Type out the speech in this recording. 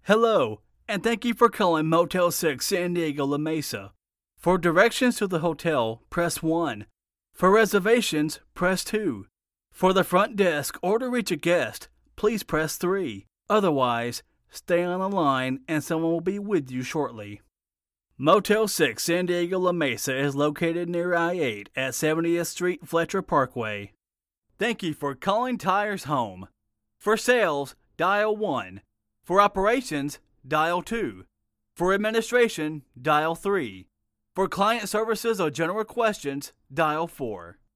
Hello, and thank you for calling Motel 6 San Diego La Mesa. For directions to the hotel, press 1. For reservations, press 2. For the front desk or to reach a guest, please press 3. Otherwise, stay on the line and someone will be with you shortly. Motel 6 San Diego La Mesa is located near I-8 at 70th Street Fletcher Parkway. Thank you for calling Tires Home. For sales, dial 1. For operations, dial 2. For administration, dial 3. For client services or general questions, dial 4.